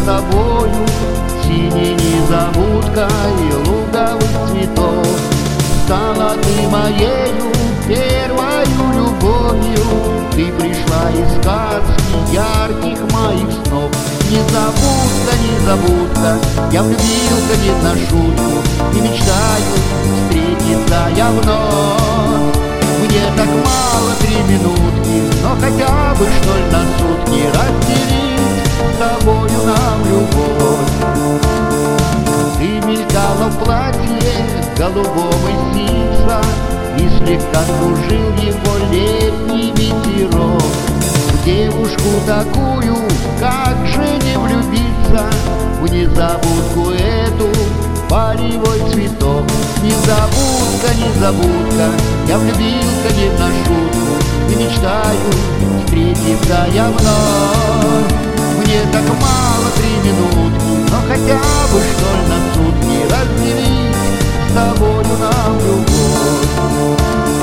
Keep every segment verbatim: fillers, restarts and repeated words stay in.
с тобою, синей незабудкой луговых цветов. Стала ты моею первою любовью, ты пришла из сказки ярких моих снов. Незабудка, незабудка, я влюбился не на шутку и мечтаю встретиться я вновь. Мне так мало три минутки, но хотя бы что ли на сутки разделить с тобою нам любовь. Ты мелькала в платье голубого ситца, и слегка кружил его летний ветерок. В девушку такую, как же не влюбиться, в незабудку эту полевой цветок. Незабудка, незабудка, я влюбился не на шутку и мечтаю встретиться я вновь. Мне так мало три минутки, но хотя бы что ли на сутки разделить с тобою нам любовь.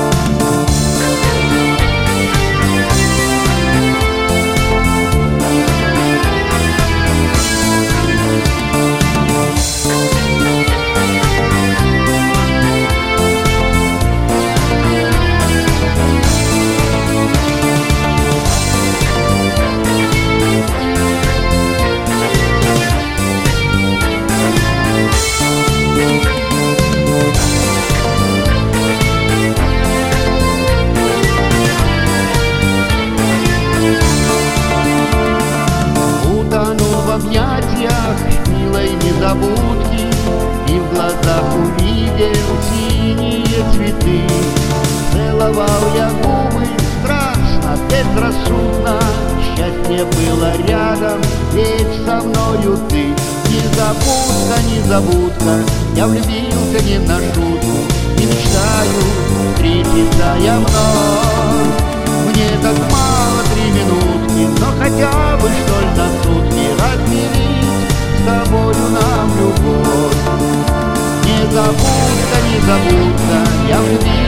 В объятиях милой незабудки и в глазах увидел синие цветы. Целовал я губы страшно, безрассудно, счастье было рядом, ведь со мною ты. Незабудка, незабудка, я влюбился не на шутку и мечтаю встретиться я вновь. Мне так мало три минутки, но хотя бы что ли на сутки разделить с тобою нам любовь. Незабудка, незабудка, я влюбился